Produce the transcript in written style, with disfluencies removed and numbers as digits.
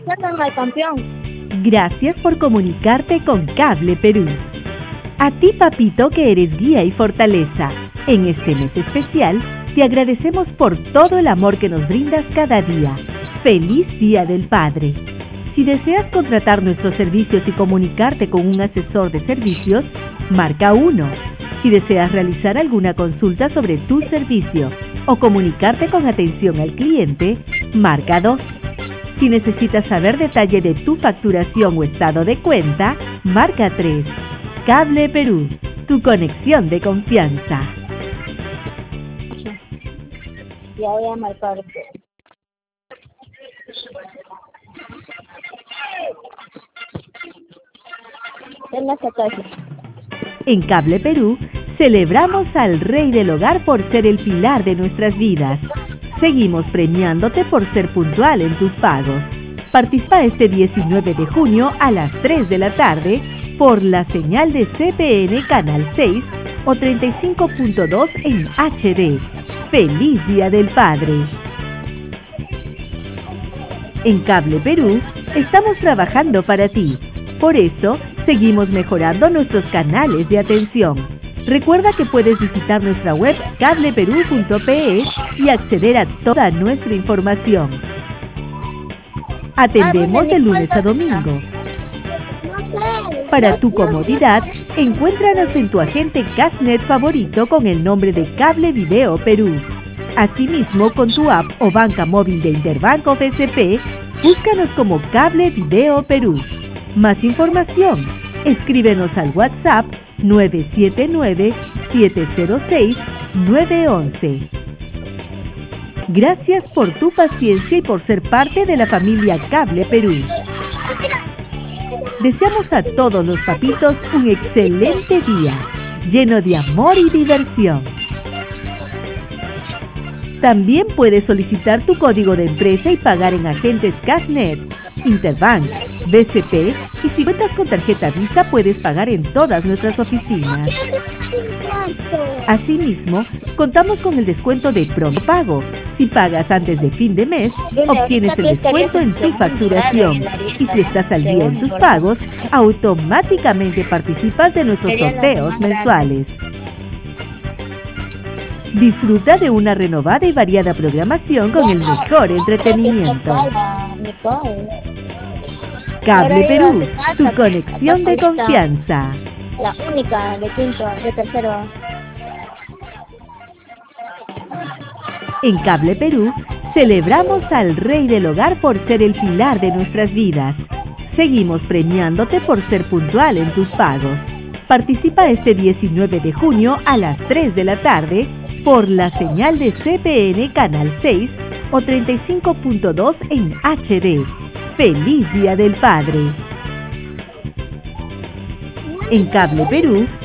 Sacan al campeón. Gracias por comunicarte con Cable Perú. A ti, papito, que eres guía y fortaleza. En este mes especial, te agradecemos por todo el amor que nos brindas cada día. ¡Feliz Día del Padre! Si deseas contratar nuestros servicios y comunicarte con un asesor de servicios, marca 1. Si deseas realizar alguna consulta sobre tu servicio o comunicarte con atención al cliente, marca 2. Si necesitas saber detalle de tu facturación o estado de cuenta, marca 3. Cable Perú, tu conexión de confianza. Ya voy a marcar. Tengo esa casa. En Cable Perú, celebramos al Rey del Hogar por ser el pilar de nuestras vidas. Seguimos premiándote por ser puntual en tus pagos. Participa este 19 de junio a las 3 de la tarde por la señal de CPN Canal 6 o 35.2 en HD. ¡Feliz Día del Padre! En Cable Perú, estamos trabajando para ti. Por eso, seguimos mejorando nuestros canales de atención. Recuerda que puedes visitar nuestra web cableperú.pe y acceder a toda nuestra información. Atendemos de lunes a domingo. Para tu comodidad, encuéntranos en tu agente Cashnet favorito con el nombre de Cable Video Perú. Asimismo, con tu app o banca móvil de Interbanco FSP, búscanos como Cable Video Perú. Más información, escríbenos al WhatsApp 979-706-911. Gracias por tu paciencia y por ser parte de la familia Cable Perú. Deseamos a todos los papitos un excelente día, lleno de amor y diversión. También puedes solicitar tu código de empresa y pagar en agentes Cashnet, Interbank, BCP y si cuentas con tarjeta Visa puedes pagar en todas nuestras oficinas. Asimismo, contamos con el descuento de pronto pago. Si pagas antes de fin de mes, obtienes el descuento en tu facturación. Y si estás al día en tus pagos, automáticamente participas de nuestros sorteos mensuales. Disfruta de una renovada y variada programación con el mejor entretenimiento. Cable Perú, tu conexión de confianza. La única de quinto, de tercero. En Cable Perú, celebramos al Rey del Hogar por ser el pilar de nuestras vidas. Seguimos premiándote por ser puntual en tus pagos. Participa este 19 de junio a las 3 de la tarde por la señal de CPN Canal 6 o 35.2 en HD. ¡Feliz Día del Padre! En Cable Perú,